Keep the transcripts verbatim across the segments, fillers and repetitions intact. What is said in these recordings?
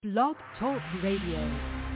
Blog Talk Radio.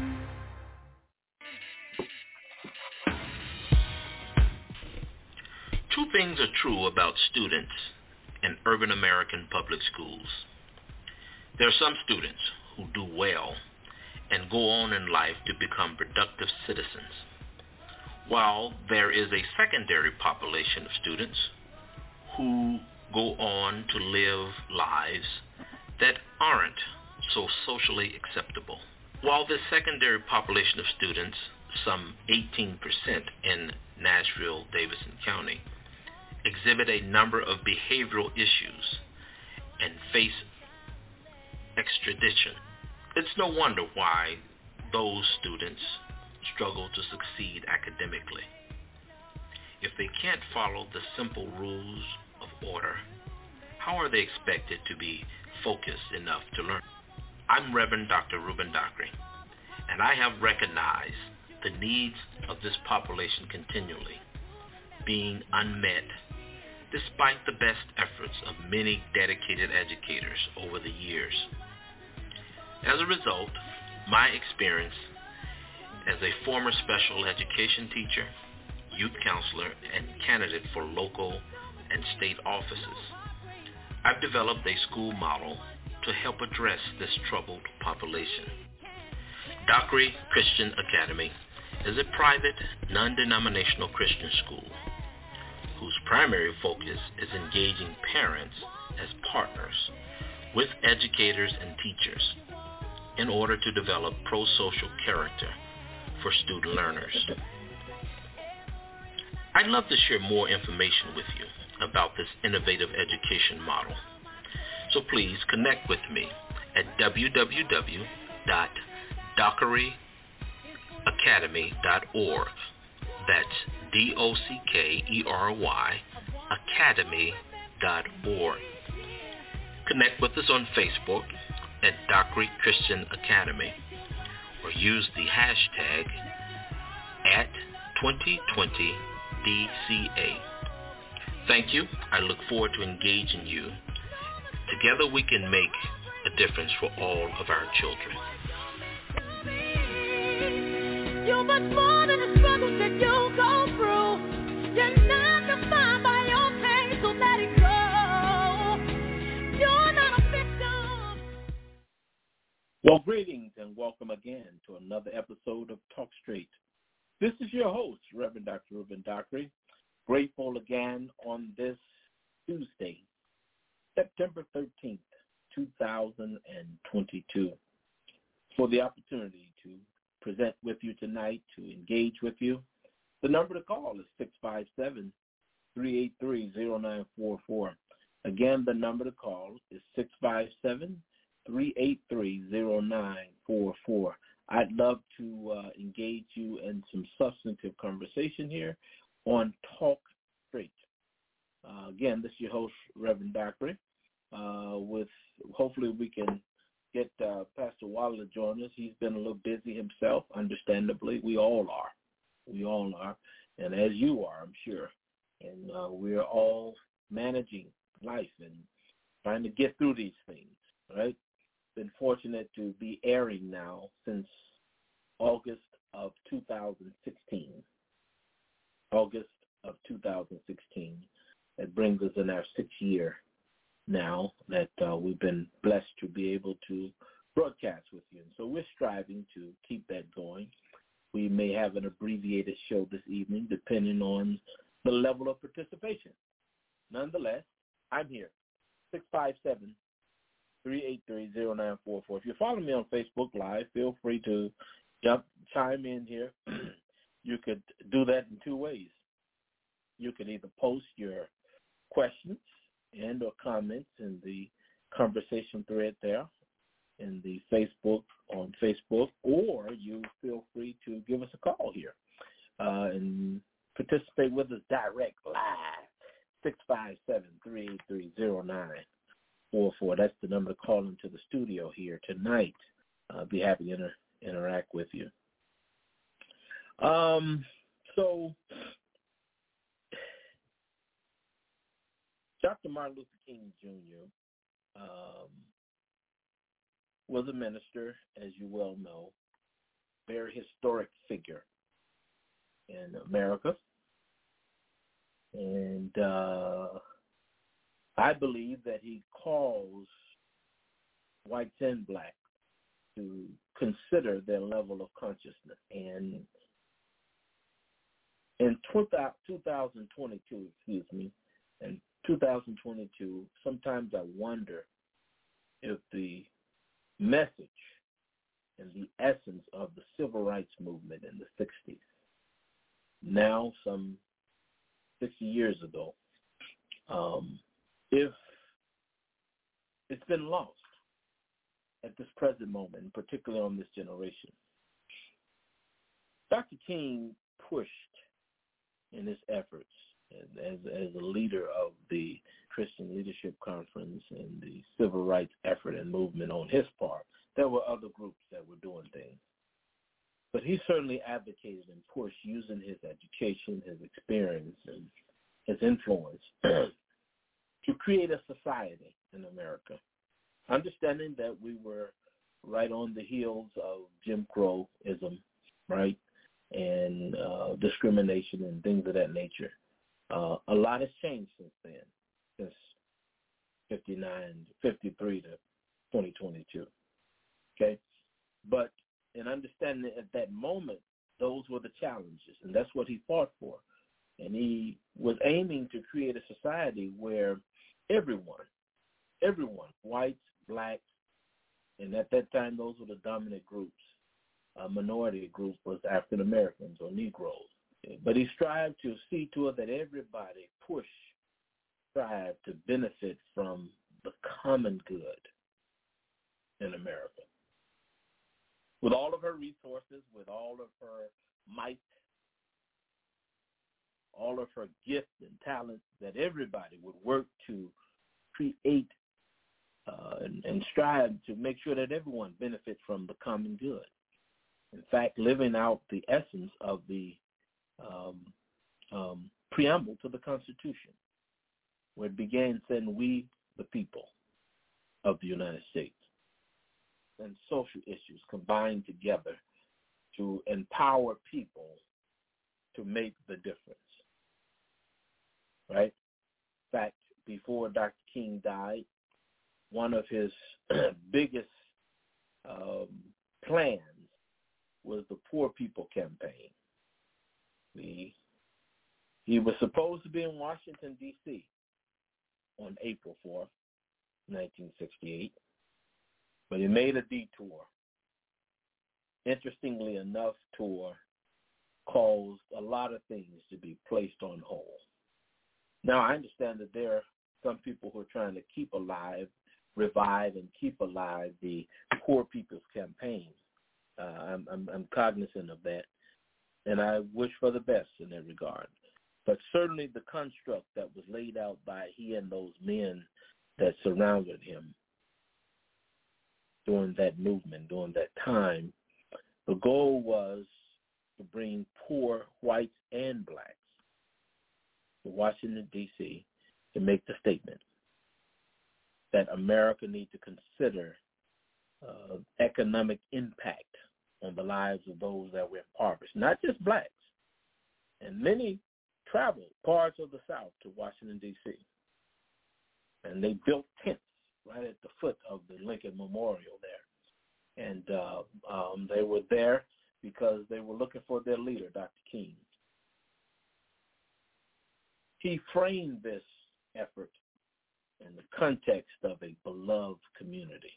Two things are true about students in urban American public schools. There are some students who do well and go on in life to become productive citizens, while there is a secondary population of students who go on to live lives that aren't so socially acceptable. While this secondary population of students, some eighteen percent in Nashville, Davidson County, exhibit a number of behavioral issues and face extradition, it's no wonder why those students struggle to succeed academically. If they can't follow the simple rules of order, how are they expected to be focused enough to learn? I'm Reverend Doctor Reuben Dockery, and I have recognized the needs of this population continually being unmet despite the best efforts of many dedicated educators over the years. As a result, my experience as a former special education teacher, youth counselor, and candidate for local and state offices, I've developed a school model to help address this troubled population. Dockery Christian Academy is a private, non-denominational Christian school whose primary focus is engaging parents as partners with educators and teachers in order to develop pro-social character for student learners. I'd love to share more information with you about this innovative education model. So please connect with me at w w w dot dockery academy dot org. That's D O C K E R Y academy dot org. Connect with us on Facebook at Dockery Christian Academy, or use the hashtag at twenty twenty D C A. Thank you. I look forward to engaging you. Together we can make a difference for all of our children. You're much more than the struggles that you go through. You're not defined by your pain, so let it go. You're not a victim. Well, greetings and welcome again to another episode of Talk Straight. This is your host, Reverend Doctor Reuben Dockery. Grateful again on this Tuesday, September thirteenth, two thousand twenty-two, for the opportunity to present with you tonight, to engage with you. The number to call is six five seven, three eight three, zero nine four four. Again, the number to call is six five seven, three eight three, zero nine four four. I'd love to uh, engage you in some substantive conversation here on Talk Straight. Uh, again, this is your host, Reverend Dockery. Uh, with hopefully we can get uh, Pastor Waller to join us. He's been a little busy himself, understandably. We all are. We all are, and as you are, I'm sure. And uh, we're all managing life and trying to get through these things, right? Been fortunate to be airing now since August of two thousand sixteen. August of two thousand sixteen. That brings us in our sixth year now that uh, we've been blessed to be able to broadcast with you. And so we're striving to keep that going. We may have an abbreviated show this evening depending on the level of participation. Nonetheless, I'm here, six five seven, three eight three, zero nine four four. If you're following me on Facebook Live, feel free to jump, chime in here. You could do that in two ways. You can either post your questions and or comments in the conversation thread there in the Facebook, on Facebook, or you feel free to give us a call here uh, and participate with us direct live, six five seven, three eight three, zero nine four four. That's the number to call into the studio here tonight. I'll be happy to inter- interact with you. Um, so Doctor Martin Luther King Junior Um, was a minister, as you well know, very historic figure in America. And uh, I believe that he calls whites and blacks to consider their level of consciousness. And in two thousand twenty-two, excuse me, in two thousand twenty-two, sometimes I wonder if the message and the essence of the civil rights movement in the sixties, now some sixty years ago, um, if it's been lost at this present moment, particularly on this generation. Doctor King pushed in his efforts as, as a leader of the Christian Leadership Conference and the civil rights effort and movement on his part. There were other groups that were doing things. But he certainly advocated and pushed using his education, his experience, and his influence to create a society in America, understanding that we were right on the heels of Jim Crow-ism, right, and uh, discrimination and things of that nature. Uh, a lot has changed since then, since fifty-nine, fifty-three to twenty twenty-two, okay? But in understanding at that moment, those were the challenges, and that's what he fought for. And he was aiming to create a society where everyone, everyone, whites, blacks, and at that time those were the dominant groups. A minority group was African Americans or Negroes. But he strived to see to it that everybody push, strive to benefit from the common good in America. With all of her resources, with all of her might, all of her gifts and talents, that everybody would work to create uh, and, and strive to make sure that everyone benefits from the common good. In fact, living out the essence of the um, um, preamble to the Constitution, where it began saying, "We, the people of the United States," and social issues combined together to empower people to make the difference, right? In fact, before Doctor King died, one of his biggest um, plans was the Poor People Campaign. He, he was supposed to be in Washington, D C on April fourth, nineteen sixty-eight, but he made a detour. Interestingly enough, tour caused a lot of things to be placed on hold. Now, I understand that there are some people who are trying to keep alive, revive, and keep alive the Poor People's Campaign. Uh, I'm, I'm, I'm cognizant of that, and I wish for the best in that regard. But certainly the construct that was laid out by he and those men that surrounded him during that movement, during that time, the goal was to bring poor whites and blacks to Washington, D C to make the statement that America needs to consider uh, economic impact on the lives of those that were impoverished, not just blacks. And many traveled parts of the South to Washington, D C, and they built tents right at the foot of the Lincoln Memorial there. And uh, um, they were there because they were looking for their leader, Doctor King. He framed this effort in the context of a beloved community.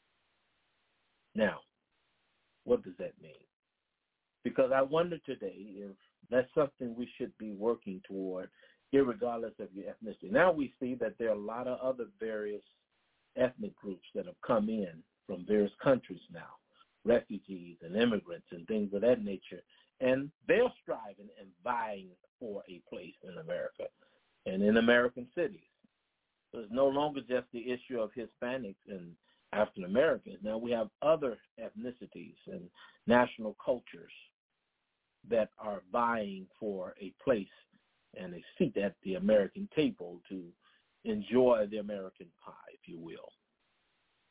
Now, what does that mean? Because I wonder today if that's something we should be working toward, irregardless of your ethnicity. Now we see that there are a lot of other various ethnic groups that have come in from various countries now, refugees and immigrants and things of that nature, and they're striving and vying for a place in America and in American cities. So it's no longer just the issue of Hispanics and African Americans. Now we have other ethnicities and national cultures that are vying for a place and a seat at the American table to enjoy the American pie, if you will.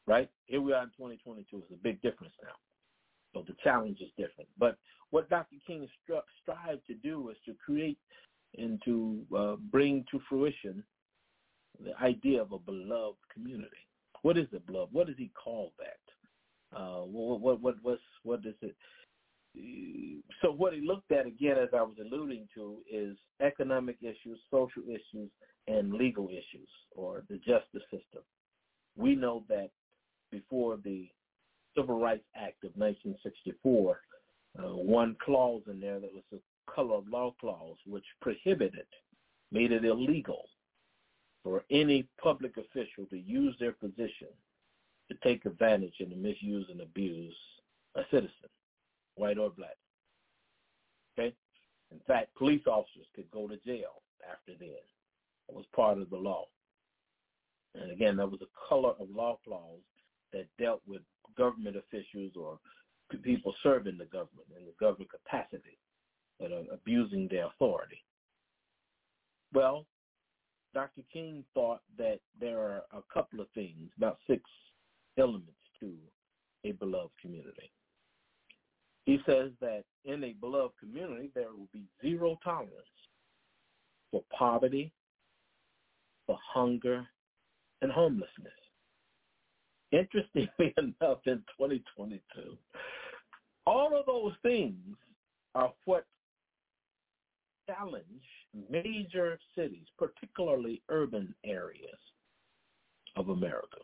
right? Here we are in twenty twenty-two. It's a big difference now. So the challenge is different. But what Doctor King stri- strived to do is to create and to uh, bring to fruition the idea of a beloved community. What is a beloved? What does he call that? Uh, what, what, what, what's, what is it? So what he looked at, again, as I was alluding to, is economic issues, social issues, and legal issues, or the justice system. We know that before the Civil Rights Act of nineteen sixty-four, uh, one clause in there that was a color of law clause, which prohibited, made it illegal for any public official to use their position to take advantage and to misuse and abuse a citizen, white or black. Okay? In fact, police officers could go to jail after then. It was part of the law. And again, that was a color of law clause that dealt with government officials or people serving the government in the government capacity that are abusing their authority. Well, Doctor King thought that there are a couple of things, about six elements to a beloved community. He says that in a beloved community, there will be zero tolerance for poverty, for hunger, and homelessness. Interestingly enough, in twenty twenty-two, all of those things are what challenge major cities, particularly urban areas of America.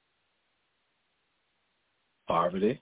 Poverty,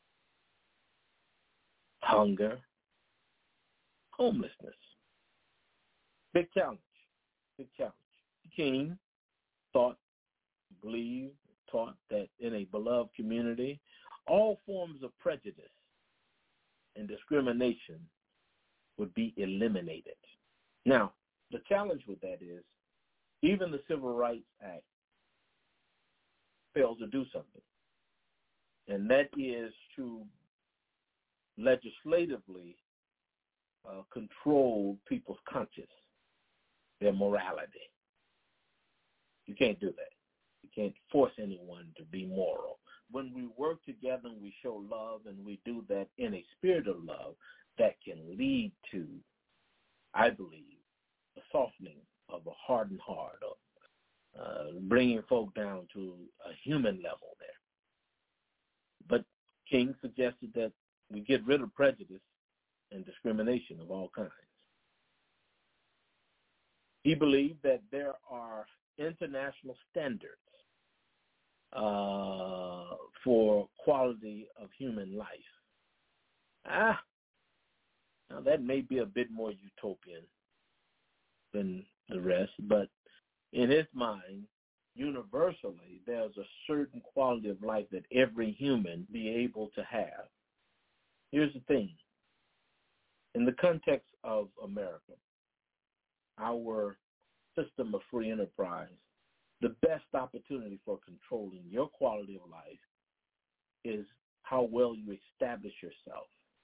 hunger, homelessness. Big challenge, big challenge. King thought, believed, taught that in a beloved community, all forms of prejudice and discrimination would be eliminated. Now, the challenge with that is even the Civil Rights Act fails to do something, and that is to legislatively uh, control people's conscience, their morality. You can't do that. You can't force anyone to be moral. When we work together and we show love and we do that in a spirit of love, that can lead to, I believe, a softening of a hardened heart, of uh, bringing folk down to a human level there. But King suggested that we get rid of prejudice and discrimination of all kinds. He believed that there are international standards uh, for quality of human life. Ah, now that may be a bit more utopian than the rest, but in his mind, universally, there's a certain quality of life that every human be able to have. Here's the thing. In the context of America, our system of free enterprise, the best opportunity for controlling your quality of life is how well you establish yourself.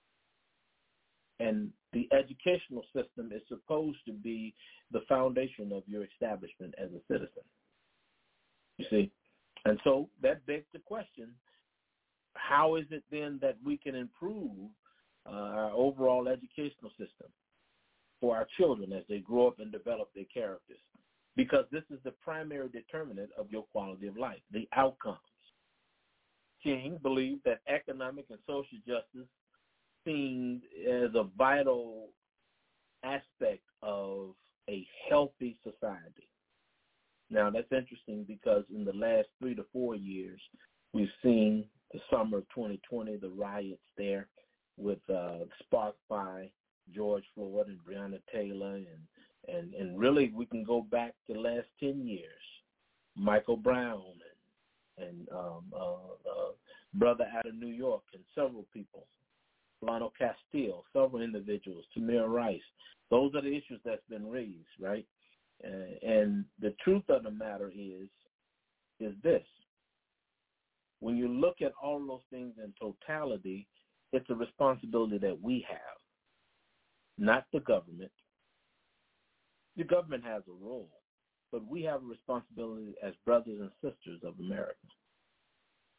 And the educational system is supposed to be the foundation of your establishment as a citizen. You see? And so that begs the question, how is it then that we can improve uh, our overall educational system for our children as they grow up and develop their characters? Because this is the primary determinant of your quality of life, the outcomes. King believed that economic and social justice seen as a vital aspect of a healthy society. Now, that's interesting because in the last three to four years, we've seen the summer of twenty twenty, the riots there with uh, sparked by George Floyd and Breonna Taylor, and, and, and really we can go back to the last ten years, Michael Brown and, and um, uh, uh, brother out of New York and several people, Philando Castile, several individuals, Tamir Rice. Those are the issues that's been raised, right? Uh, and the truth of the matter is, is this. When you look at all those things in totality, it's a responsibility that we have, not the government. The government has a role, but we have a responsibility as brothers and sisters of America.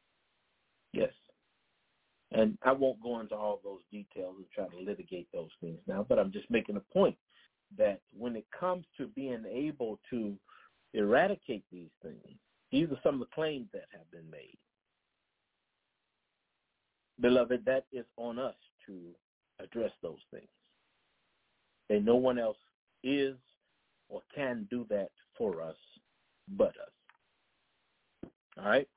Yes. And I won't go into all those details and try to litigate those things now, but I'm just making a point that when it comes to being able to eradicate these things, these are some of the claims that have been made. Beloved, that is on us to address those things. And no one else is or can do that for us but us. All right?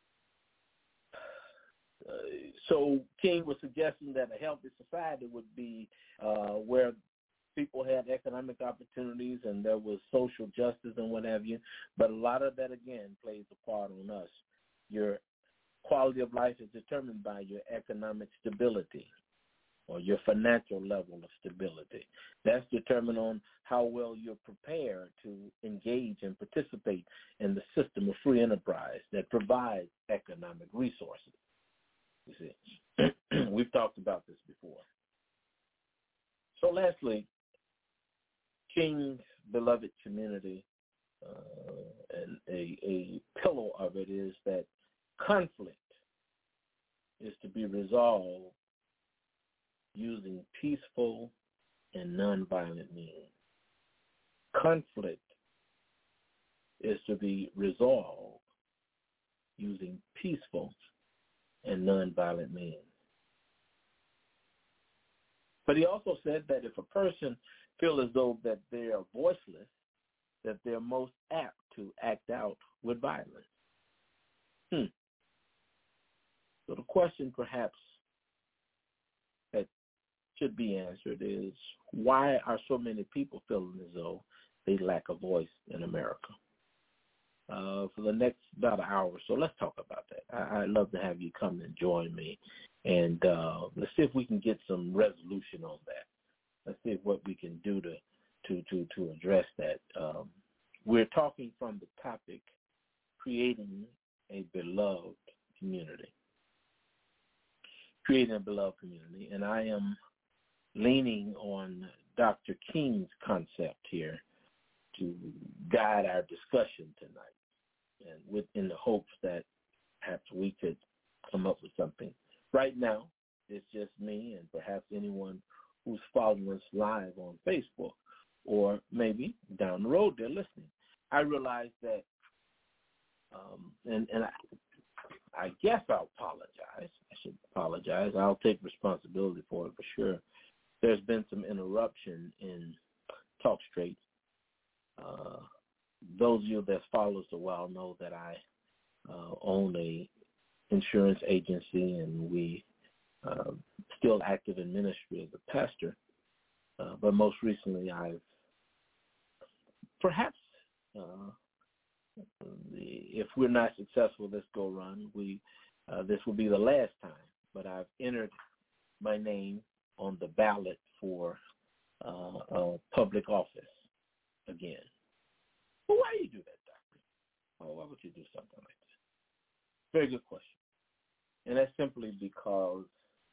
Uh, so King was suggesting that a healthy society would be uh, where people had economic opportunities and there was social justice and what have you. But a lot of that, again, plays a part on us. Your quality of life is determined by your economic stability or your financial level of stability. That's determined on how well you're prepared to engage and participate in the system of free enterprise that provides economic resources. You see, we've talked about this before. So lastly, King's beloved community, uh, and a, a pillar of it is that conflict is to be resolved using peaceful and nonviolent means. Conflict is to be resolved using peaceful and nonviolent means. But he also said that if a person feels as though that they are voiceless, that they're most apt to act out with violence. Hmm. So the question perhaps that should be answered is, why are so many people feeling as though they lack a voice in America? Uh, for the next about an hour or so, let's talk about that. I, I'd love to have you come and join me, and uh, let's see if we can get some resolution on that. Let's see what we can do to to to, to address that. Um, we're talking from the topic, creating a beloved community. Creating a beloved community, and I am leaning on Doctor King's concept here to guide our discussion tonight, and within the hopes that perhaps we could come up with something. Right now, it's just me and perhaps anyone who's following us live on Facebook, or maybe down the road they're listening. I realize that, um, and, and I, I guess I'll apologize. I should apologize. I'll take responsibility for it for sure. There's been some interruption in Talk Straight. Uh, those of you that follow us a while know that I uh, own a insurance agency, and we uh, still active in ministry as a pastor. Uh, but most recently, I've perhaps, uh, the, if we're not successful this go run, we uh, this will be the last time. But I've entered my name on the ballot for uh, a public office again. Well, why do you do that, Doctor? Oh, why would you do something like that? Very good question. And that's simply because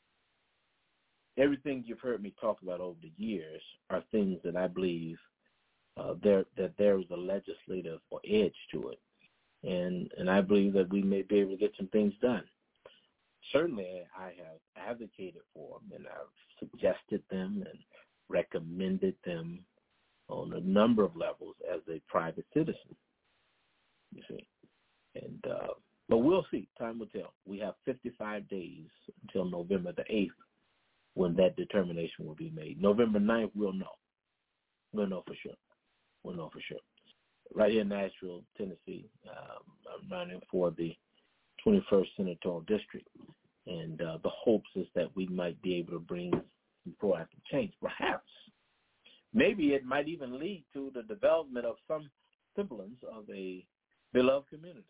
everything you've heard me talk about over the years are things that I believe uh, there that there is a legislative edge to it. And and I believe that we may be able to get some things done. Certainly, I have advocated for them, and I've suggested them and recommended them on a number of levels as a private citizen, you see. And uh, but we'll see. Time will tell. We have fifty-five days until November the eighth when that determination will be made. November ninth, we'll know. We'll know for sure. We'll know for sure. Right here in Nashville, Tennessee, um, I'm running for the twenty-first Senatorial District. And uh, the hopes is that we might be able to bring some proactive change. Perhaps, maybe it might even lead to the development of some semblance of a beloved community.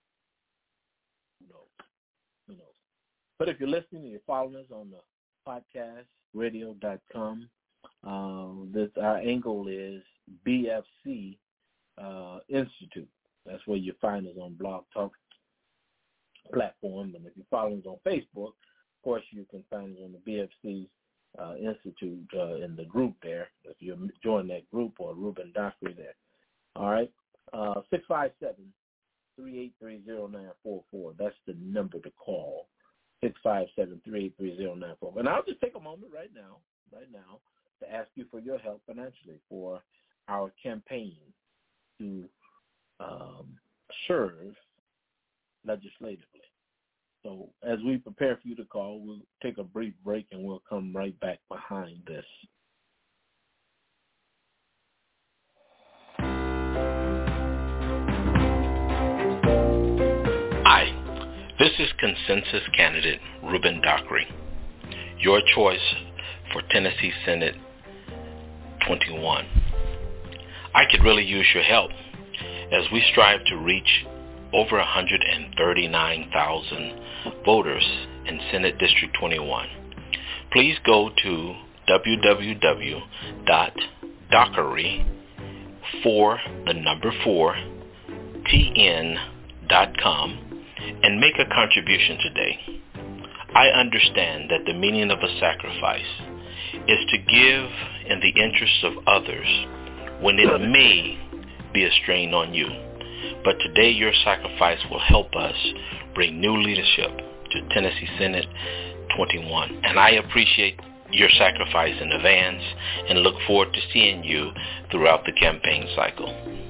Who knows? Who knows? But if you're listening and you're following us on the podcast, radio dot com, uh, this, our angle is B F C uh, Institute. That's where you find us on Blog Talk platform. And if you follow us on Facebook, of course, you can find us on the B F C uh, Institute uh, in the group there. If you join that group, or Ruben Dockery there. All right. Uh, six five seven, three eight three, zero nine four four. That's the number to call six five seven, three eight three, zero nine four. And I'll just take a moment right now, right now, to ask you for your help financially for our campaign to um, serve legislatively. So as we prepare for you to call, we'll take a brief break and we'll come right back behind this. Hi, this is consensus candidate Ruben Dockery, your choice for Tennessee Senate twenty-one. I could really use your help as we strive to reach over one hundred thirty-nine thousand voters in Senate District twenty-one. Please go to w w w dot dockery for the number four t n dot com and make a contribution today. I understand that the meaning of a sacrifice is to give in the interests of others when it may be a strain on you. But today your sacrifice will help us bring new leadership to Tennessee Senate twenty-one. And I appreciate your sacrifice in advance and look forward to seeing you throughout the campaign cycle.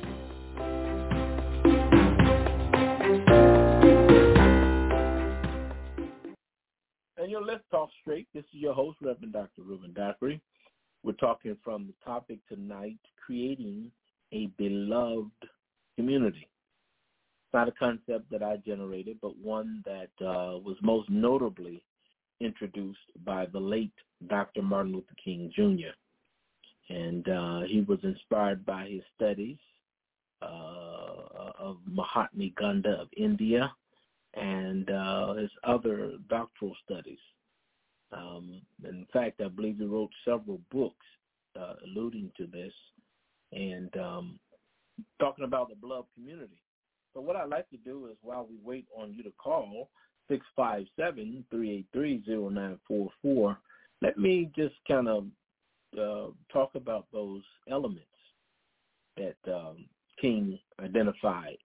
And your Let's Talk Straight. This is your host, Reverend Doctor Ruben Dockery. We're talking from the topic tonight, creating a beloved community. It's not a concept that I generated, but one that uh, was most notably introduced by the late Doctor Martin Luther King Junior And uh, he was inspired by his studies uh, of Mahatma Gandhi of India and uh, his other doctoral studies. Um, in fact, I believe he wrote several books uh, alluding to this and um, talking about the beloved community. So what I'd like to do is, while we wait on you to call, six five seven, three eight three, zero nine four four, let me just kind of uh, talk about those elements that um, King identified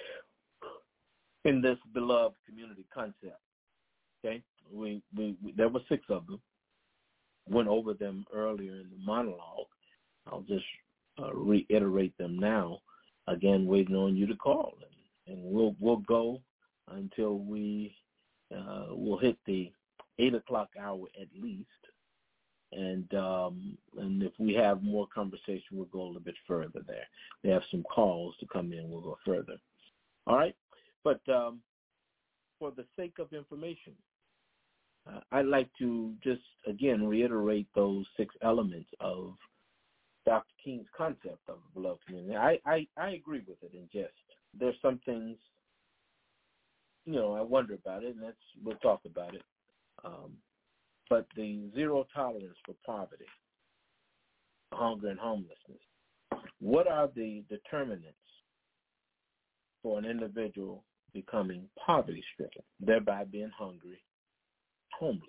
in this beloved community concept. Okay, we, we, we there were six of them. Went over them earlier in the monologue. I'll just uh, reiterate them now. Again, waiting on you to call, and, and we'll we'll go until we uh, will hit the eight o'clock hour at least. And um, and if we have more conversation, we'll go a little bit further there. We have some calls to come in. We'll go further. All right. But um, for the sake of information, uh, I'd like to just, again, reiterate those six elements of Doctor King's concept of the beloved community. I, I, I agree with it in jest. There's some things, you know, I wonder about it, and that's, we'll talk about it. Um, but the zero tolerance for poverty, hunger, and homelessness, what are the determinants for an individual becoming poverty-stricken, thereby being hungry, homeless?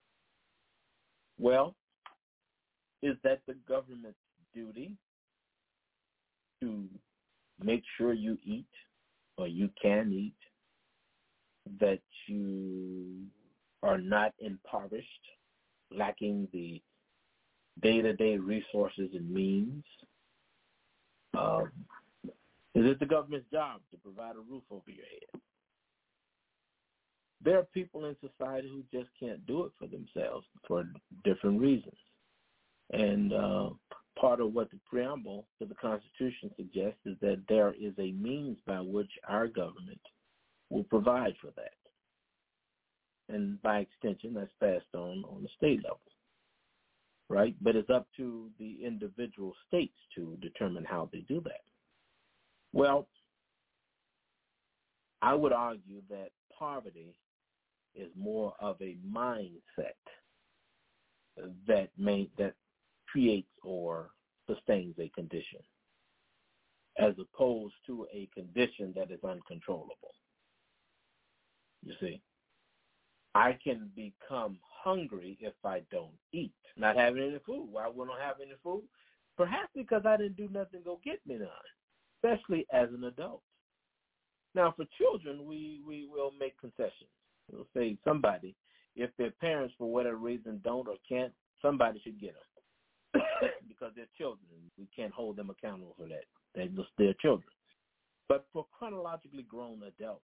Well, is that the government's duty to make sure you eat or you can eat, that you are not impoverished, lacking the day-to-day resources and means? Um, is it the government's job to provide a roof over your head? There are people in society who just can't do it for themselves for different reasons. And uh, part of what the preamble to the Constitution suggests is that there is a means by which our government will provide for that. And by extension, that's passed on on the state level, right? But it's up to the individual states to determine how they do that. Well, I would argue that poverty is more of a mindset that may that creates or sustains a condition, as opposed to a condition that is uncontrollable. You see, I can become hungry if I don't eat, not having any food. Why wouldn't I have any food? Perhaps because I didn't do nothing to go get me none, especially as an adult. Now, for children, we, we will make concessions. We'll say somebody if their parents, for whatever reason, don't or can't, somebody should get them because they're children. We can't hold them accountable for that. They're just their children. But for chronologically grown adults,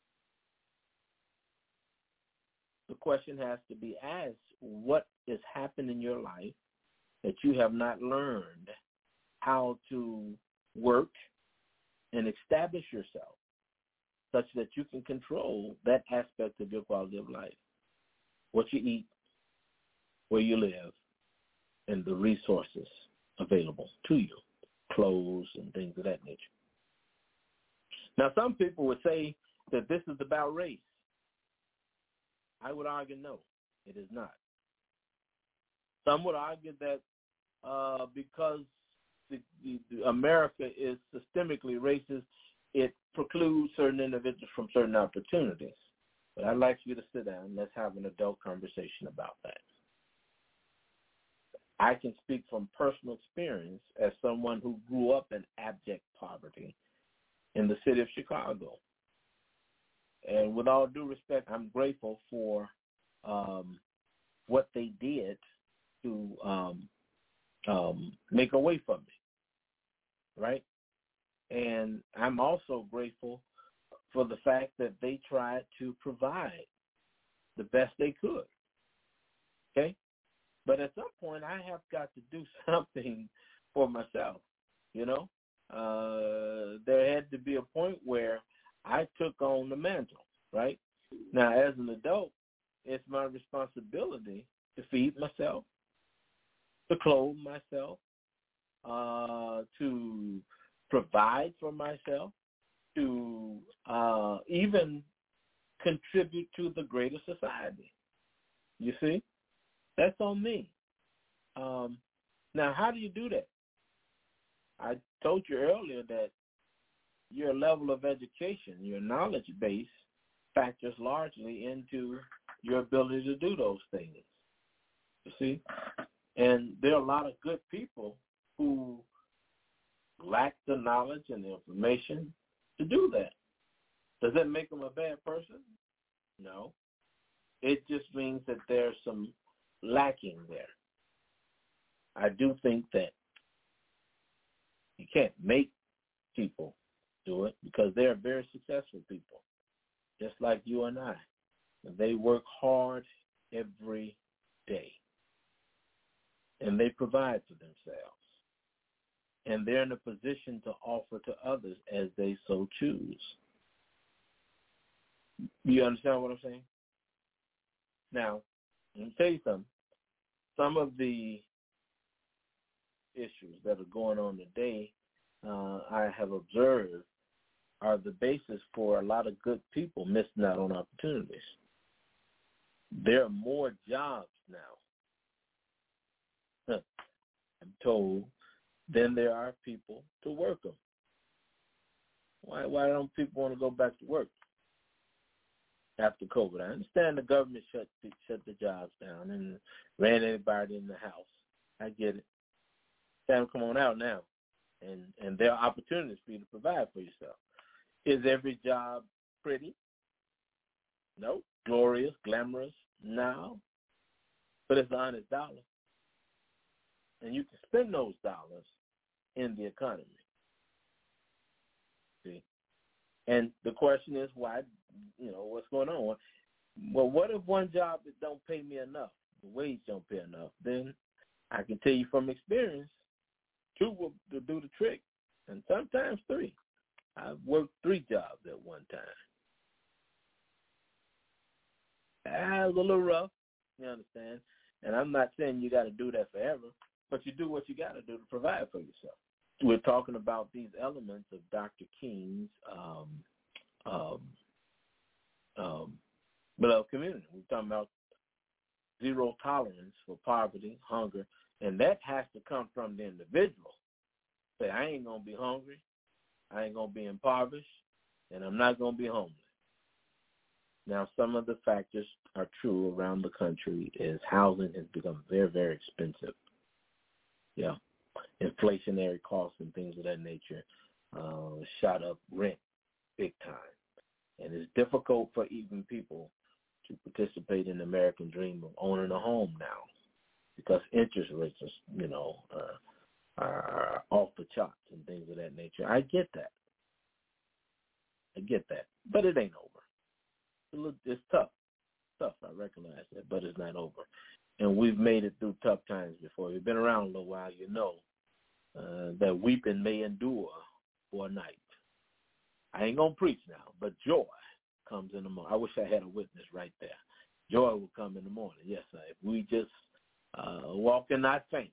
the question has to be asked, what has happened in your life that you have not learned how to work and establish yourself such that you can control that aspect of your quality of life? What you eat, where you live, and the resources available to you, clothes and things of that nature. Now, some people would say that this is about race. I would argue no, it is not. Some would argue that uh, because the, the, the America is systemically racist, it precludes certain individuals from certain opportunities. But I'd like you to sit down and let's have an adult conversation about that. I can speak from personal experience as someone who grew up in abject poverty in the city of Chicago. And with all due respect, I'm grateful for um, what they did to um, um, make a way for me, right? And I'm also grateful for the fact that they tried to provide the best they could, okay? But at some point, I have got to do something for myself, you know? Uh, there had to be a point where I took on the mantle, right? Now, as an adult, it's my responsibility to feed myself, to clothe myself, uh, to provide for myself, to uh, even contribute to the greater society. You see? That's on me. Um, now, how do you do that? I told you earlier that your level of education, your knowledge base, factors largely into your ability to do those things. You see? And there are a lot of good people who lack the knowledge and the information to do that. Does that make them a bad person? No. It just means that there's some lacking there. I do think that you can't make people do it because they are very successful people, just like you and I. They work hard every day, and they provide for themselves, and they're in a position to offer to others as they so choose. You understand what I'm saying? Now, let me tell you something. Some of the issues that are going on today, uh, I have observed, are the basis for a lot of good people missing out on opportunities. There are more jobs now, I'm told, than there are people to work them. Why, why don't people want to go back to work after COVID? I understand the government shut the, shut the jobs down and ran everybody in the house. I get it. Tell them, come on out now. And, and there are opportunities for you to provide for yourself. Is every job pretty? No. Glorious, glamorous? No. But it's an honest dollar. And you can spend those dollars in the economy. See? And the question is why, you know, what's going on? Well, what if one job that don't pay me enough, the wage don't pay enough? Then I can tell you from experience, two will do the trick, and sometimes three. I've worked three jobs at one time. That was a little rough, you understand? And I'm not saying you got to do that forever, but you do what you got to do to provide for yourself. We're talking about these elements of Doctor King's um, um, um, beloved community. We're talking about zero tolerance for poverty, hunger, and that has to come from the individual. Say, I ain't going to be hungry, I ain't going to be impoverished, and I'm not going to be homeless. Now, some of the factors are true around the country is housing has become very, very expensive. Yeah. Inflationary costs and things of that nature uh, shot up rent big time. And it's difficult for even people to participate in the American dream of owning a home now, because interest rates are, you know, uh, are off the charts and things of that nature. I get that. I get that. But it ain't over. It's, a little, it's tough. Tough, I recognize that, but it's not over. And we've made it through tough times before. You've been around a little while, you know uh, that weeping may endure for a night. I ain't going to preach now, but joy comes in the morning. I wish I had a witness right there. Joy will come in the morning. Yes, sir. If we just uh, walk and not faint.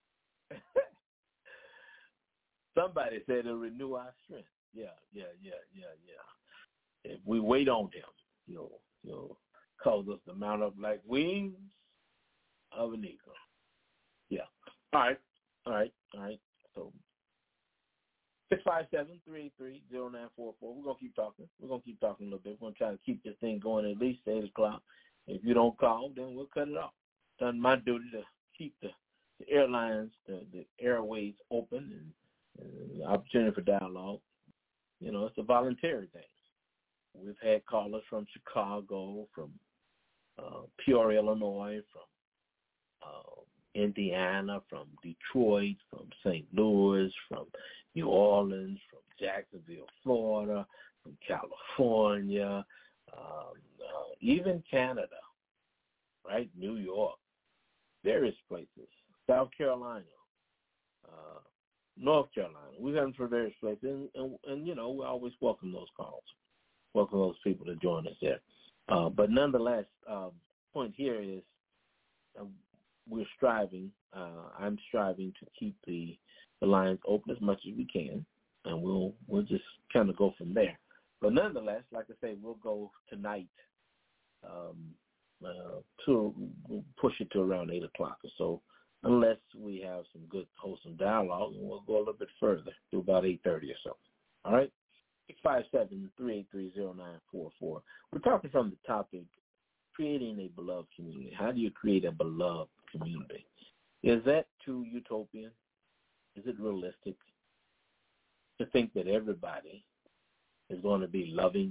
Somebody said it'll renew our strength. Yeah, yeah, yeah, yeah, yeah. If we wait on him, he'll, he'll cause us to mount up like wings of an eagle. Yeah. All right. All right. All right. So six five seven, three eight three, zero nine four four. We're going to keep talking. We're going to keep talking a little bit. We're going to try to keep this thing going at least eight o'clock. If you don't call, then we'll cut it off. It's done my duty to keep the, the airlines, the, the airways open and, and the opportunity for dialogue. You know, it's a voluntary thing. We've had callers from Chicago, from uh, Peoria, Illinois, from uh, Indiana, from Detroit, from Saint Louis, from New Orleans, from Jacksonville, Florida, from California, um, uh, even Canada, right? New York, various places, South Carolina, uh, North Carolina. We've had them for various places, and, and, and, you know, we always welcome those calls, welcome those people to join us there. Uh, but nonetheless, um, point here is uh, we're striving, uh, I'm striving to keep the, the lines open as much as we can, and we'll we'll just kind of go from there. But nonetheless, like I say, we'll go tonight um, uh, to we'll push it to around eight o'clock or so, unless we have some good, wholesome dialogue, and we'll go a little bit further to about eight thirty or so. All right? six five seven, three eight three, zero nine four four. We're talking from the topic, creating a beloved community. How do you create a beloved community? Is that too utopian? Is it realistic to think that everybody is going to be loving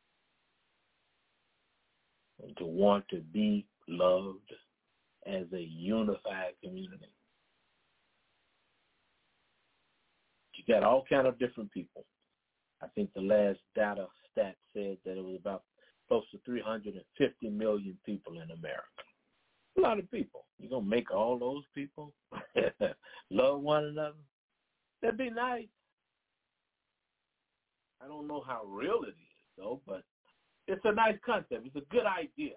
and to want to be loved as a unified community? You got all kind of different people. I think the last data stat said that it was about close to three hundred fifty million people in America. A lot of people. You're going to make all those people love one another? That'd be nice. I don't know how real it is, though, but it's a nice concept. It's a good idea.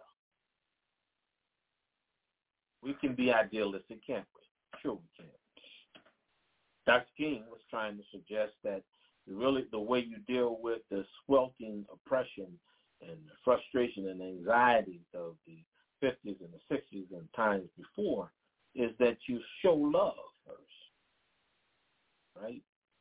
We can be idealistic, can't we? Sure we can. Doctor King was trying to suggest that really the way you deal with the sweltering oppression and the frustration and anxieties of the fifties and the sixties and times before is that you show love first, right?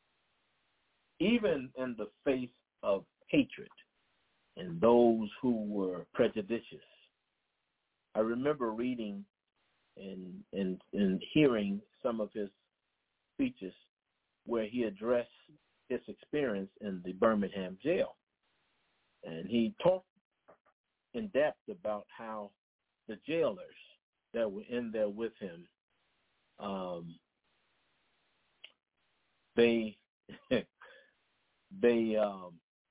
Even in the face of hatred and those who were prejudicious. I remember reading and, and, and hearing some of his speeches where he addressed his experience in the Birmingham jail. And he talked in depth about how the jailers that were in there with him, um, they they um,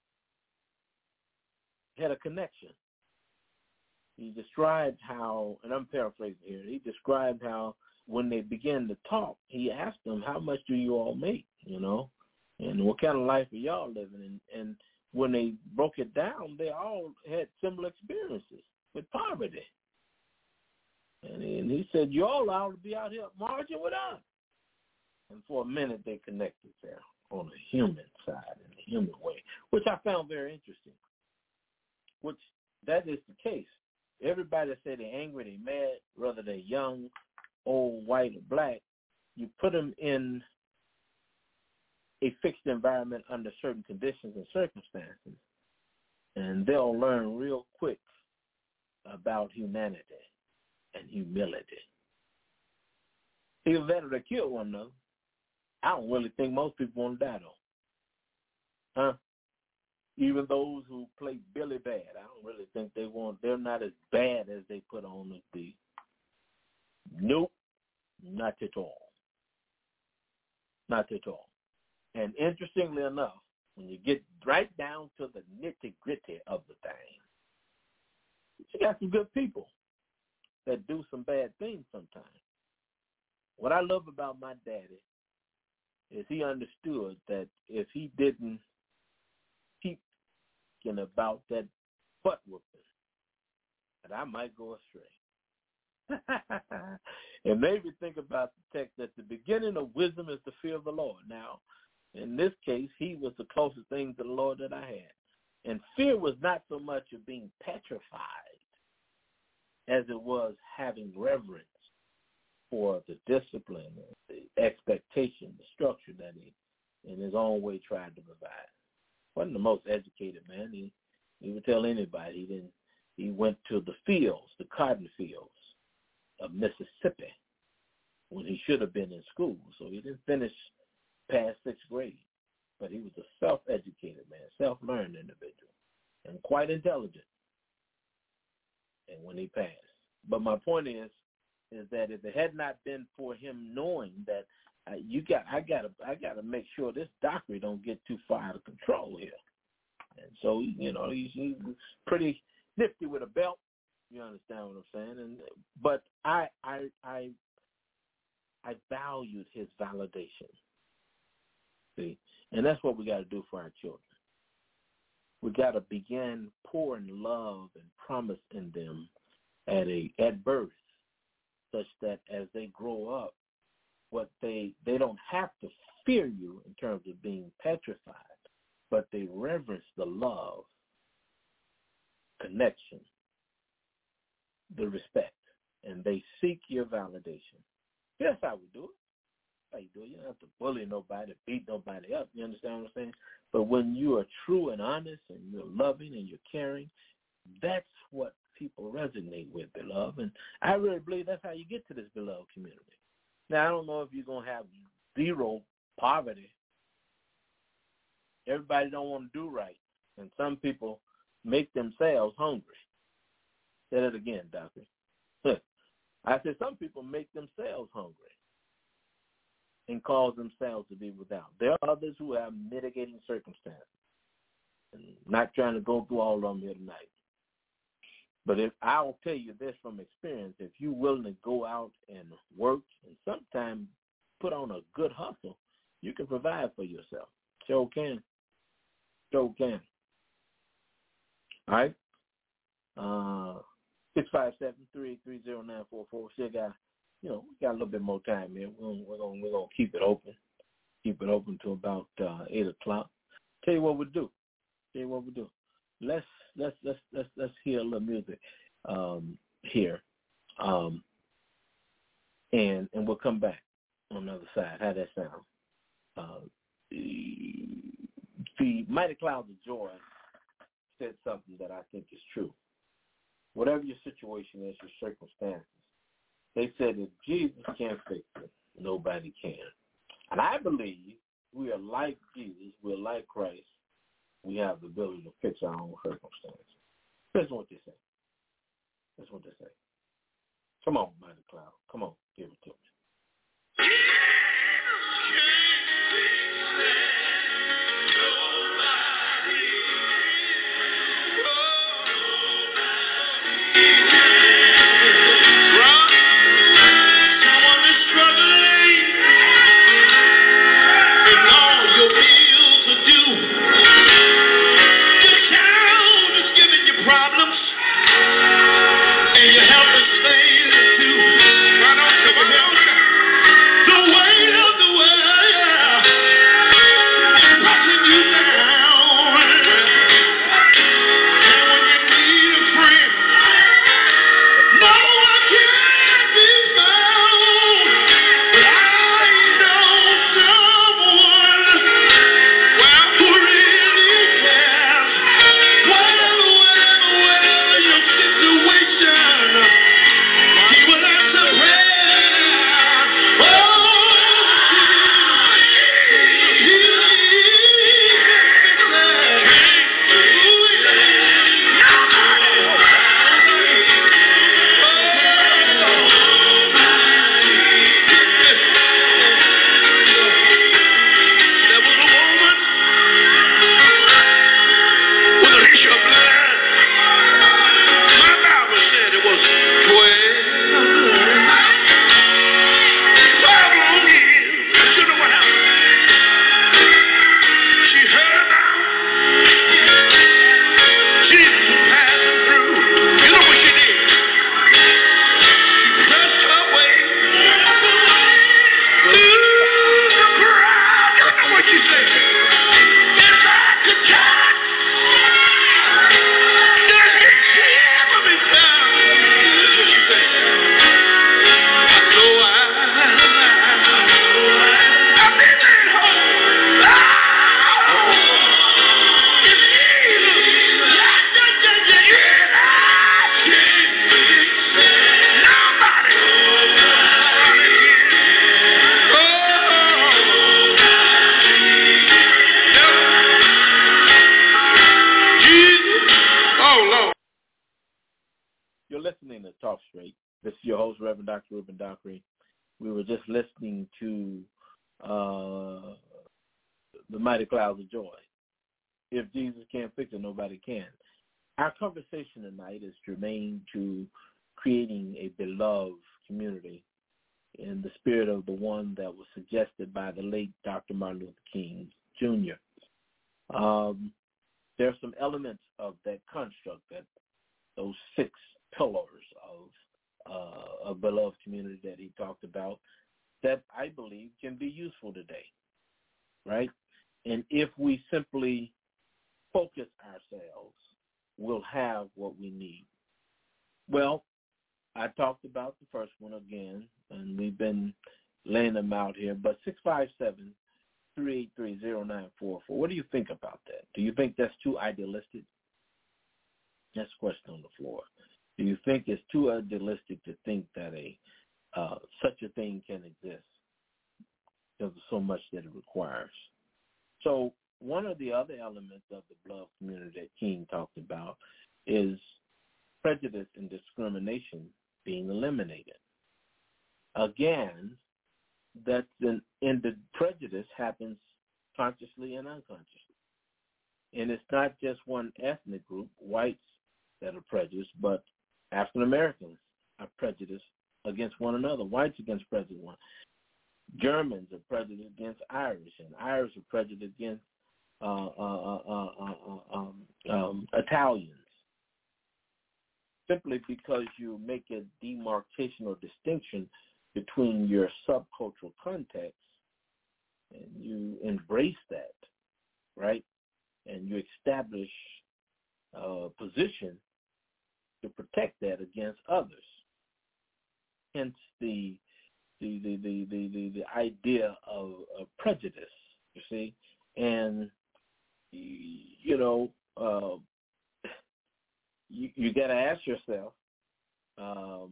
had a connection. He described how, and I'm paraphrasing here, he described how when they began to talk, he asked them, how much do you all make, you know, and what kind of life are y'all living? And, and when they broke it down, they all had similar experiences with poverty. And he, and he said, you all ought to be out here marching with us. And for a minute, they connected there on a human side, in a human way, which I found very interesting, which that is the case. Everybody that say they're angry, they're mad, whether they're young, old, white, or black, you put them in a fixed environment under certain conditions and circumstances, and they'll learn real quick about humanity and humility. Either that or they kill one another. I don't really think most people want to die, though. Huh? Even those who play Billy Bad, I don't really think they want, they're not as bad as they put on to be. Nope, not at all. Not at all. And interestingly enough, when you get right down to the nitty-gritty of the thing, you got some good people that do some bad things sometimes. What I love about my daddy is he understood that if he didn't keep thinking about that butt whooping, that I might go astray. And maybe think about the text that the beginning of wisdom is the fear of the Lord. Now, in this case, he was the closest thing to the Lord that I had. And fear was not so much of being petrified as it was having reverence for the discipline, the expectation, the structure that he, in his own way, tried to provide. Wasn't the most educated man. He, he would tell anybody he didn't. He went to the fields, the cotton fields of Mississippi when he should have been in school. So he didn't finish past sixth grade. But he was a self-educated man, self-learned individual, and quite intelligent. And when he passed. But my point is, is that if it had not been for him knowing that uh, you got, I got to, I got to make sure this doctor don't get too far out of control here. And so, you know, he's, he's pretty nifty with a belt. You understand what I'm saying? And but I, I, I, I valued his validation. See, and that's what we got to do for our children. We got to begin pouring love and promise in them at a at birth, such that as they grow up, what they they don't have to fear you in terms of being petrified, but they reverence the love, connection, the respect, and they seek your validation. That's how we do it. How you do it. You don't have to bully nobody, beat nobody up. You understand what I'm saying? But when you are true and honest and you're loving and you're caring, that's what people resonate with, beloved. And I really believe that's how you get to this beloved community. Now, I don't know if you're going to have zero poverty. Everybody don't want to do right. And some people make themselves hungry. Say that again, doctor. I said some people make themselves hungry and cause themselves to be without. There are others who have mitigating circumstances. And not trying to go through all of them here tonight. But if I'll tell you this from experience, if you're willing to go out and work and sometimes put on a good hustle, you can provide for yourself. Sure can. Sure can. All right? Uh, six five seven, three eight three, zero nine four four. Still got, you know, we got a little bit more time here. We're going we're gonna, we're gonna keep it open. Keep it open to about uh, eight o'clock. Tell you what we do. Tell you what we do. Let's let's let's let's let's hear a little music um, here, um, and and we'll come back on the other side. How that sound? Uh, the, the Mighty Clouds of Joy said something that I think is true. Whatever your situation is, your circumstances, they said if Jesus can't fix it, nobody can. And I believe we are like Jesus. We're like Christ. We have the ability to fix our own circumstances. That's what they say. That's what they say. Come on, Mighty Cloud. Come on, give it to me. And you help us stay too. Why don't you, why don't you Talk Straight. This is your host, Reverend Doctor Ruben Dockery. We were just listening to uh, The Mighty Clouds of Joy. If Jesus can't fix it, nobody can. Our conversation tonight is germane to creating a beloved community in the spirit of the one that was suggested by the late Doctor Martin Luther King Junior Um, there are some elements of that construct, that those six pillars of uh, a beloved community that he talked about, that I believe can be useful today, right? And if we simply focus ourselves, we'll have what we need. Well, I talked about the first one again, and we've been laying them out here, but six five seven, three eight three, zero nine four four. What do you think about that? Do you think that's too idealistic? That's a question on the floor. Do you think it's too idealistic to think that a uh, such a thing can exist because of so much that it requires? So one of the other elements of the beloved community that King talked about is prejudice and discrimination being eliminated. Again, that in, in the prejudice happens consciously and unconsciously. And it's not just one ethnic group, whites, that are prejudiced, but African Americans are prejudiced against one another, whites against prejudiced one. Germans are prejudiced against Irish, and Irish are prejudiced against uh, uh, uh, uh, uh, um, um, Italians. Simply because you make a demarcation or distinction between your subcultural context, and you embrace that, right? And you establish a position to protect that against others. Hence the the the the the, the, the idea of, of prejudice, you see, and you know. Uh, You, you got to ask yourself, um,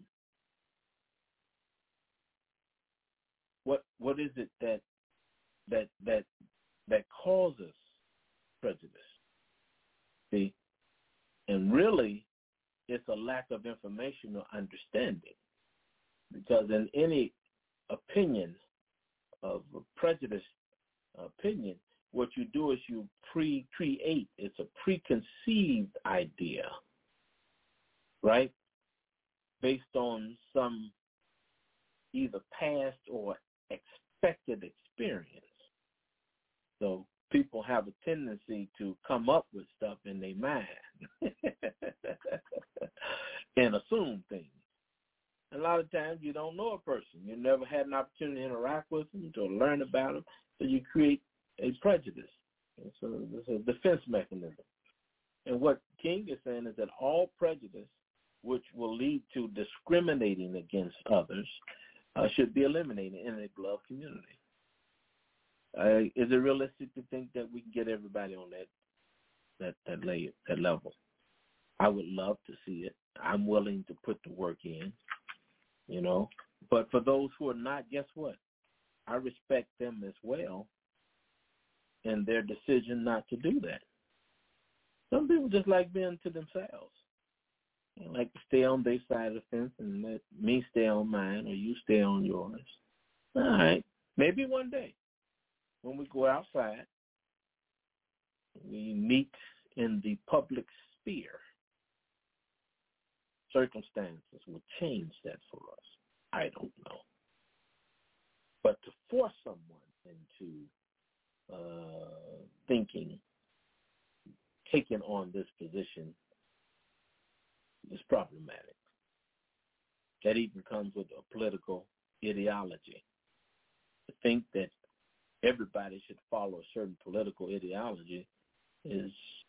what what is it that that that that causes prejudice? See, and really, it's a lack of information or understanding, because in any opinion of a prejudiced opinion, what you do is you pre-create. It's a preconceived idea, right, based on some either past or expected experience. So people have a tendency to come up with stuff in their mind and assume things. A lot of times you don't know a person. You never had an opportunity to interact with them, to learn about them, so you create a prejudice. And so it's a defense mechanism. And what King is saying is that all prejudice which will lead to discriminating against others uh, should be eliminated in a beloved community. Uh, is it realistic to think that we can get everybody on that that that, lay, that level? I would love to see it. I'm willing to put the work in, you know. But for those who are not, guess what? I respect them as well and their decision not to do that. Some people just like being to themselves. They like to stay on their side of the fence and let me stay on mine or you stay on yours. All right. Maybe one day when we go outside, we meet in the public sphere, circumstances will change that for us. I don't know. But to force someone into uh, thinking, taking on this position, is problematic. That even comes with a political ideology. To think that everybody should follow a certain political ideology is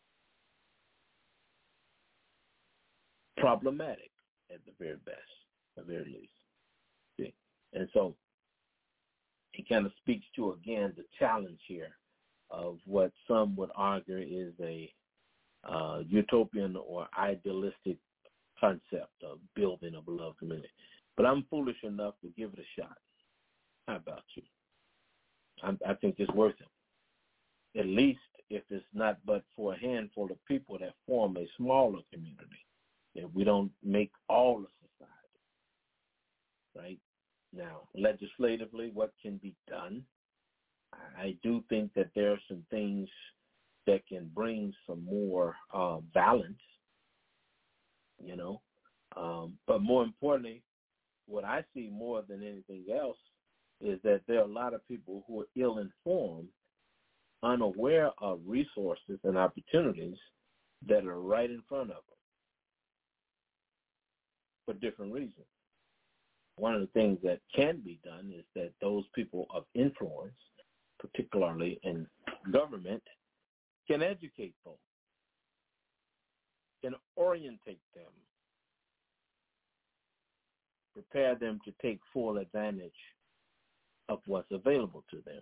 problematic at the very best, at the very least. See? And so he kind of speaks to, again, the challenge here of what some would argue is a uh, utopian or idealistic concept of building a beloved community. But I'm foolish enough to give it a shot. How about you? I'm, I think it's worth it. At least if it's not but for a handful of people that form a smaller community, that we don't make all of society. right? Now, legislatively, what can be done? I do think that there are some things that can bring some more uh, balance, you know. Um, but more importantly, what I see more than anything else is that there are a lot of people who are ill-informed, unaware of resources and opportunities that are right in front of them for different reasons. One of the things that can be done is that those people of influence, particularly in government, can educate folks, can orientate them, prepare them to take full advantage of what's available to them,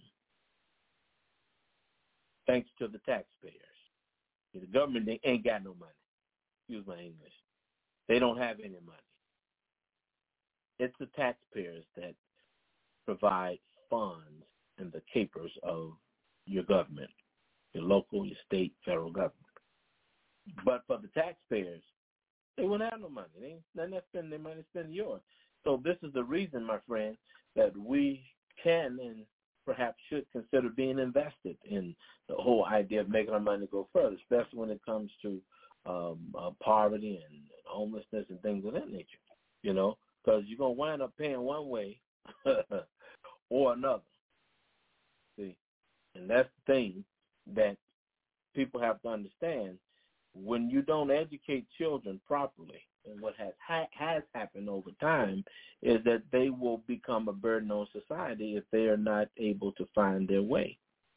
thanks to the taxpayers. The government, they ain't got no money. Excuse my English. They don't have any money. It's the taxpayers that provide funds and the capers of your government, your local, your state, federal government. But for the taxpayers, they won't have no money. They ain't nothing to spend their money, spend yours. So this is the reason, my friend, that we can and perhaps should consider being invested in the whole idea of making our money go further, especially when it comes to um, uh, poverty and homelessness and things of that nature, you know, because you're going to wind up paying one way or another. See, and that's the thing that people have to understand. When you don't educate children properly, and what has ha- has happened over time is that they will become a burden on society if they are not able to find their way.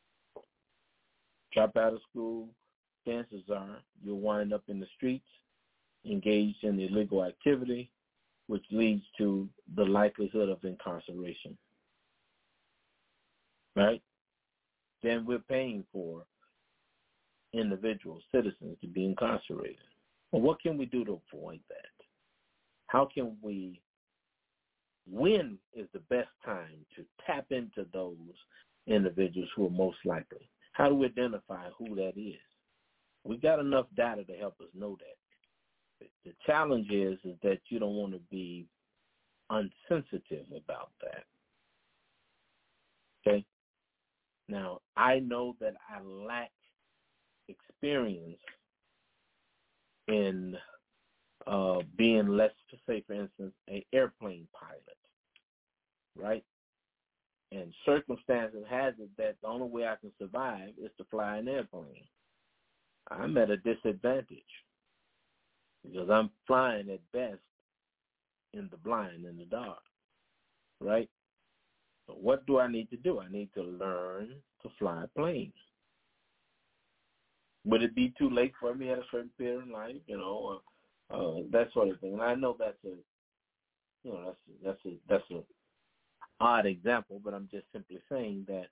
Drop out of school, chances are you'll wind up in the streets, engaged in illegal activity, which leads to the likelihood of incarceration. Right? Then we're paying for individual citizens to be incarcerated. Well, what can we do to avoid that? How can we, when is the best time to tap into those individuals who are most likely? How do we identify who that is? We got enough data to help us know that. The challenge is, is that you don't want to be unsensitive about that. Okay? Now, I know that I lack experience in uh, being, let's say, for instance, an airplane pilot, right? And circumstances has it that the only way I can survive is to fly an airplane. I'm at a disadvantage because I'm flying at best in the blind, in the dark, right? So what do I need to do? I need to learn to fly a plane. Would it be too late for me at a certain period in life, you know, uh, uh, that sort of thing? And I know that's a, you know, that's that's a that's a odd example, but I'm just simply saying that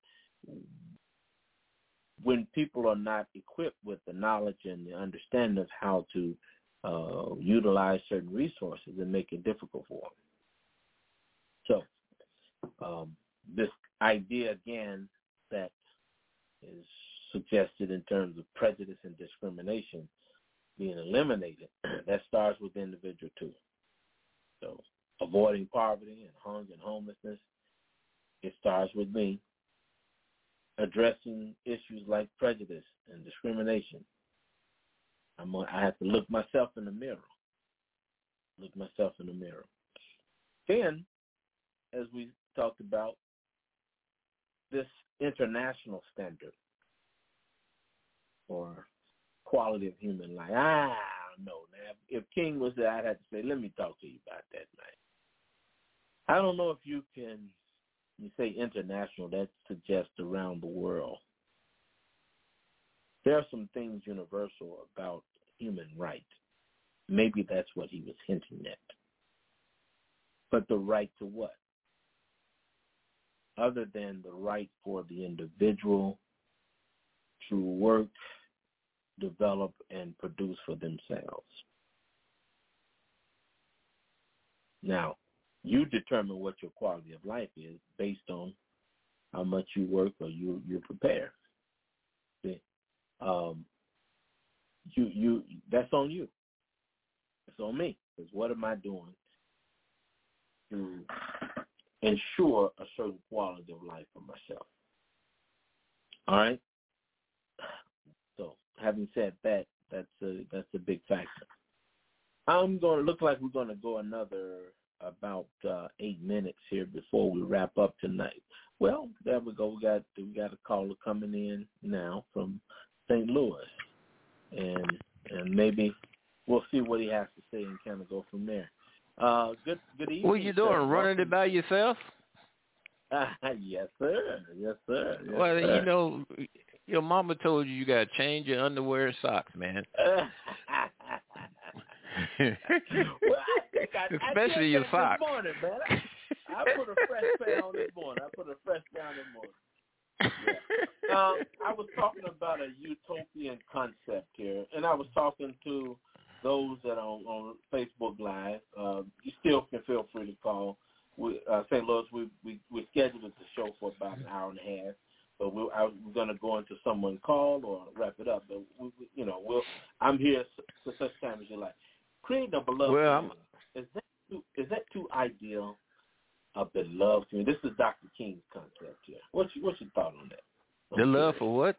when people are not equipped with the knowledge and the understanding of how to uh, utilize certain resources, it make it difficult for them. So um, this idea again that is suggested in terms of prejudice and discrimination being eliminated, that starts with the individual too. So avoiding poverty and hunger and homelessness, it starts with me. Addressing issues like prejudice and discrimination, I'm a, I have to look myself in the mirror. Look myself in the mirror. Then, as we talked about, this international standard or quality of human life. I don't know. Now, if King was there, I'd have to say, let me talk to you about that, man. I don't know if you can, you say international, that suggests around the world. There are some things universal about human rights. Maybe that's what he was hinting at. But the right to what? Other than the right for the individual to work, develop, and produce for themselves. Now, you determine what your quality of life is based on how much you work or you you prepare. See? Um, you you that's on you. It's on me. Because what am I doing to ensure a certain quality of life for myself. All right? So having said that, that's a, that's a big factor. I'm going to look like we're going to go another about uh, eight minutes here before we wrap up tonight. Well, there we go. We got we got a caller coming in now from Saint Louis, and and maybe we'll see what he has to say and kind of go from there. Uh, good good evening. What you doing? Sir. Running it by yourself? Uh, yes, sir. Yes, sir. Yes, well, sir. you know, your mama told you you got to change your underwear and socks, man. well, I think I, Especially I did your that socks. This morning, man. I, I put a fresh pair on this morning. I put a fresh pair on this morning. Yeah. Um, I was talking about a utopian concept here, and I was talking to those that are on, on Facebook Live. Uh, you still can feel free to call. We, uh, Saint Louis, we, we we scheduled the show for about an hour and a half, but we, I, we're going to go into someone call or wrap it up. But we, we, you know, we'll, I'm here for such time as you like. Creating a beloved well, community, is that too, is that too ideal? A beloved community. This is Doctor King's concept here. What's your, what's your thought on that? The love for what?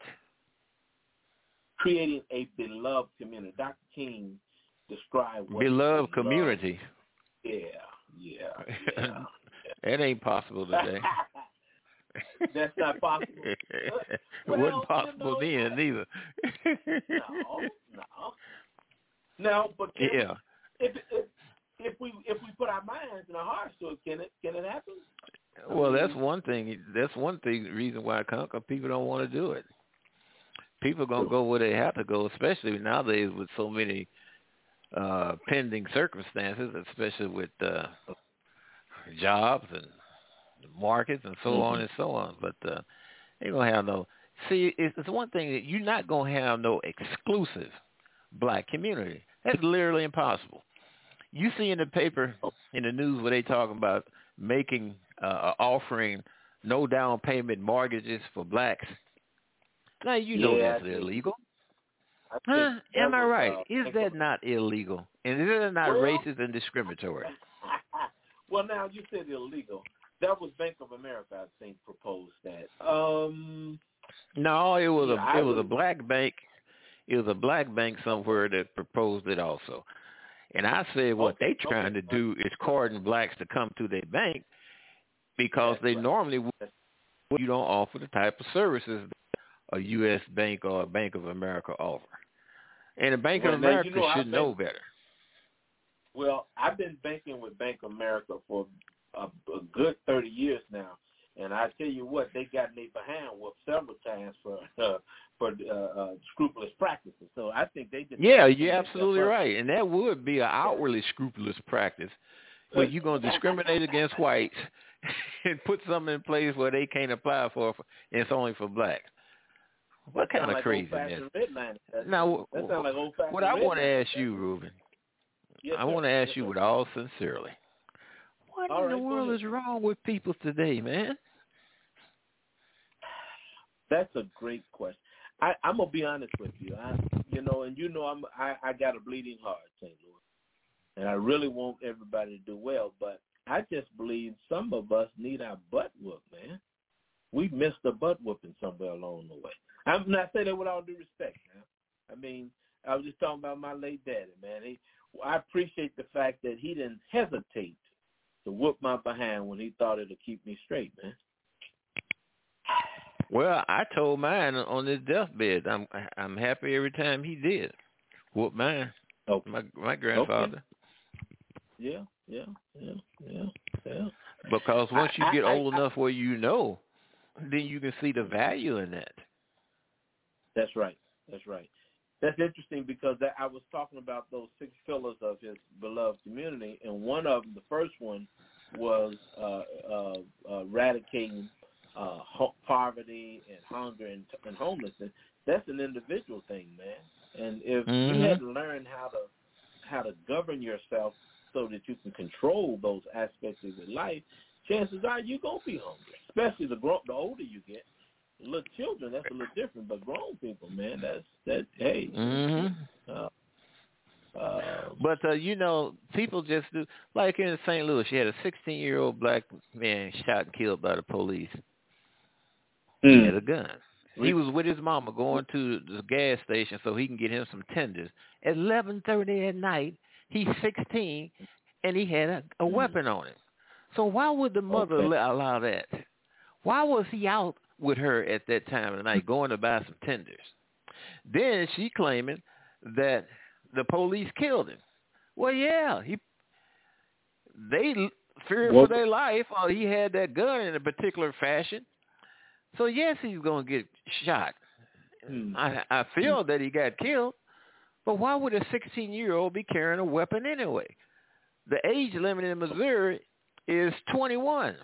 Creating a beloved community. Doctor King described what beloved community. Yeah, yeah, yeah. That ain't possible today. That's not possible. It well, wasn't possible you know, then, neither. no, no. No, but can yeah. we, if, if if we if we put our minds and our hearts to it, can it can it happen? Well, that's one thing. That's one thing. Reason why Conquer people don't want to do it. People gonna go where they have to go, especially nowadays with so many uh, pending circumstances, especially with uh, jobs and markets and so mm-hmm. on and so on. But uh, they gonna have no. See, it's, it's one thing that you're not gonna have no exclusive black community. That's literally impossible. You see in the paper, in the news, where they talking about making, uh, offering no down payment mortgages for blacks. Now, you know yeah, that's illegal. Huh? Am I was, right? Uh, is that not illegal? And is that not well, racist and discriminatory? Well, now, you said illegal. That was Bank of America, I think, proposed that. Um, no, it was yeah, a it I was would, a black bank. It was a black bank somewhere that proposed it also. And I said what okay, they trying okay. to do is cordon blacks to come to their bank because That's they right. normally you don't offer the type of services that a U S bank or a Bank of America offer. And a Bank well, of now, America you know, should been, know better. Well, I've been banking with Bank of America for a, a good thirty years now. And I tell you what, they got me behind whooped several times for uh, for uh, uh, scrupulous practices. So I think they just yeah, you're absolutely right, and that would be an outwardly scrupulous practice, where you're going to discriminate against whites and put something in place where they can't apply for, and it's only for blacks. What that kind of like craziness? That, now, that sounds like old-fashioned what I want to redline. ask you, Ruben, yes, I want to ask yes, you sir. with all sincerely, what all in right, the world is wrong with people today, man? That's a great question. I, I'm gonna be honest with you. I, you know, and you know, I'm I, I got a bleeding heart, Saint Louis, and I really want everybody to do well. But I just believe some of us need our butt whooped, man. We missed the butt whooping somewhere along the way. I'm not saying that with all due respect. Man. I mean, I was just talking about my late daddy, man. He, I appreciate the fact that he didn't hesitate to whoop my behind when he thought it'd keep me straight, man. Well, I told mine on his deathbed. I'm I'm happy every time he did whoop mine. Okay. My my grandfather. Okay. Yeah, yeah, yeah, yeah, yeah. Because once you I, get I, old I, enough where you know, then you can see the value in that. That's right. That's right. That's interesting because that, I was talking about those six pillars of his beloved community, and one of them, the first one, was uh, uh, uh, eradicating uh, ho- poverty and hunger and, and homelessness. That's an individual thing, man. And if mm-hmm. you hadn't learned how to how to govern yourself so that you can control those aspects of your life, chances are you're gonna be hungry. Especially the grow- the older you get. Little children, that's a little different, but grown people, man, that's that. Hey, mm-hmm. uh, Um, but uh, you know, people just do. Like in Saint Louis, you had a sixteen-year-old black man shot and killed by the police. mm. He had a gun. He was with his mama going to the gas station so he can get him some tenders. At eleven thirty at night, he's sixteen, and he had a, a weapon on him. So why would the mother Okay. allow that? Why was he out with her at that time of the night going to buy some tenders? Then she claiming that the police killed him. Well, yeah, he they feared Well, for their life, or he had that gun in a particular fashion. So yes, he's going to get shot. hmm. I, I feel that he got killed, but why would a sixteen-year-old be carrying a weapon anyway? The age limit in Missouri is twenty-one.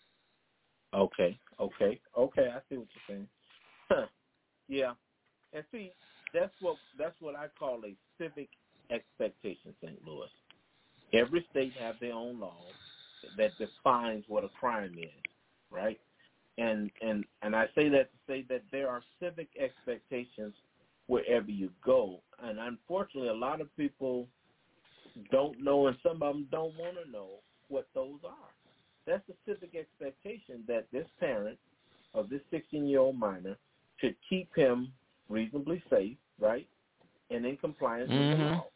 Okay, okay, okay. I see what you're saying. Huh. Yeah, and see, that's what that's what I call a civic expectation, Saint Louis. Every state have their own laws that defines what a crime is, right? And and and I say that to say that there are civic expectations wherever you go, and unfortunately, a lot of people don't know, and some of them don't want to know what those are. That's the civic expectation that this parent of this sixteen-year-old minor should keep him reasonably safe, right, and in compliance Mm-hmm. with the law.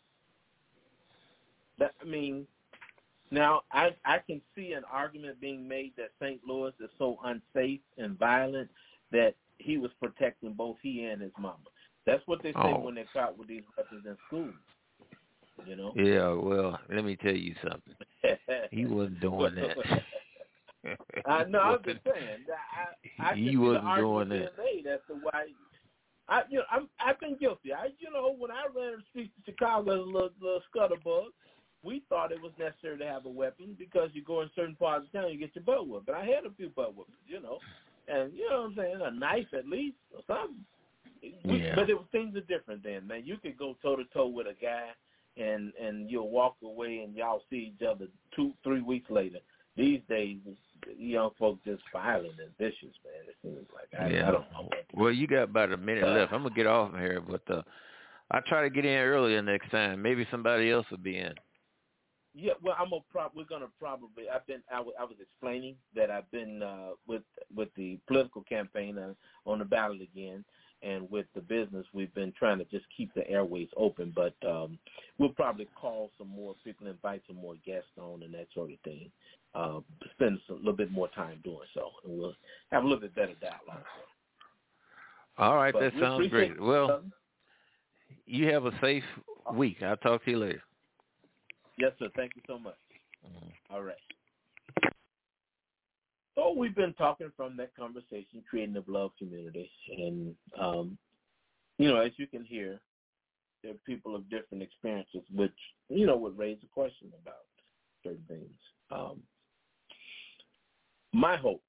That, I mean, now I I can see an argument being made that Saint Louis is so unsafe and violent that he was protecting both he and his mama. That's what they say Oh. when they're caught with these weapons in school. You know? Yeah, well, let me tell you something. He wasn't doing that. I know. I'm just saying. I, I, I He can see the wasn't argument doing being that. made as to why. I, you know, I'm, I've been guilty. I, you know, when I ran the streets of Chicago as a little, little scuttlebug, we thought it was necessary to have a weapon because you go in certain parts of town, you get your butt whooped. But I had a few butt whoopings, you know, and you know what I'm saying, a knife at least or something. We, Yeah. But it, things are different then, man. You could go toe to toe with a guy, and and you'll walk away, and y'all see each other two, three weeks later. These days, young folks just violent and vicious, man. It seems like I, yeah. I don't know. Well, you got about a minute left. I'm gonna get off of here, but uh, I try to get in earlier next time. Maybe somebody else will be in. Yeah, well, I'm a prob- we're gonna probably. I've been. I, w- I was explaining that I've been uh, with with the political campaign uh, on the ballot again, and with the business, we've been trying to just keep the airways open. But um, we'll probably call some more people, invite some more guests on, and that sort of thing. Uh, spend a little bit more time doing so, and we'll have a little bit better dialogue. All right, But that we sounds appreciate great. Well, something. you have a safe week. I'll talk to you later. Yes, sir. Thank you so much. Mm-hmm. All right. So we've been talking from that conversation, creating a love community. And, um, you know, as you can hear, there are people of different experiences, which, you know, would raise a question about certain things. Um, my hope,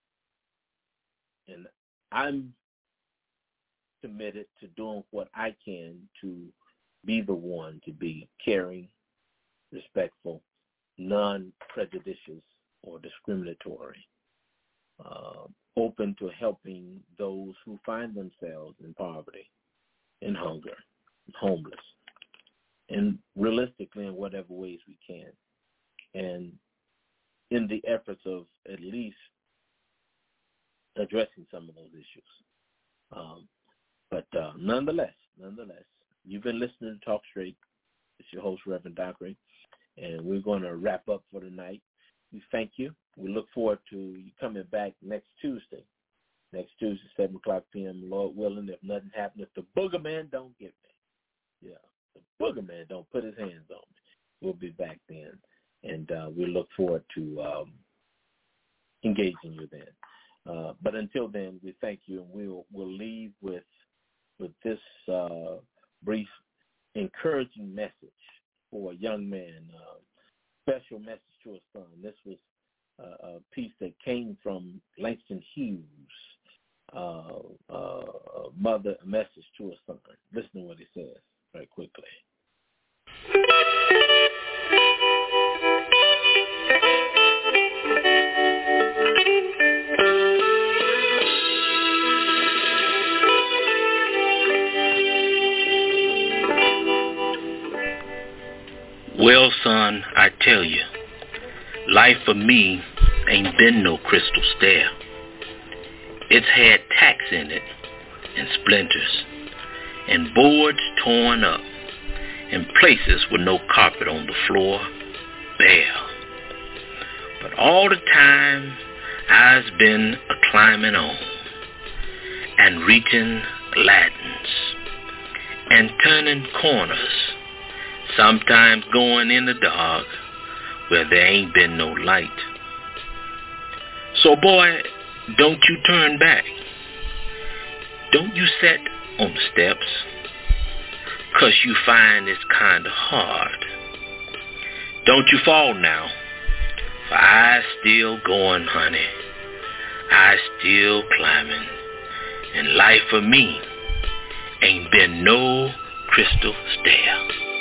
and I'm committed to doing what I can to be the one to be caring, respectful, non-prejudicious or discriminatory, uh, open to helping those who find themselves in poverty, in hunger, homeless, and realistically in whatever ways we can. And in the efforts of at least addressing some of those issues. Um, but uh, nonetheless, nonetheless, you've been listening to Talk Straight. It's your host, Reverend Dockery. And we're going to wrap up for tonight. We thank you. We look forward to you coming back next Tuesday. Next Tuesday, seven o'clock p.m., Lord willing, if nothing happens, if the booger man don't get me. Yeah, the booger man don't put his hands on me. We'll be back then. And uh, we look forward to um, engaging you then. Uh, but until then, we thank you, and we'll, we'll leave with, with this uh, brief encouraging message for a young man, uh, special message to a son. This was uh, a piece that came from Langston Hughes' uh, uh, mother, a message to a son. Listen to what he says very quickly. I tell you, life for me ain't been no crystal stair. It's had tacks in it and splinters and boards torn up and places with no carpet on the floor, bare. But all the time I's been a climbing on and reaching ladders and turning corners, sometimes going in the dark where there ain't been no light. So boy, don't you turn back. Don't you sit on the steps, 'cause you find it's kinda hard. Don't you fall now, for I still going, honey. I still climbing, and life for me ain't been no crystal stair.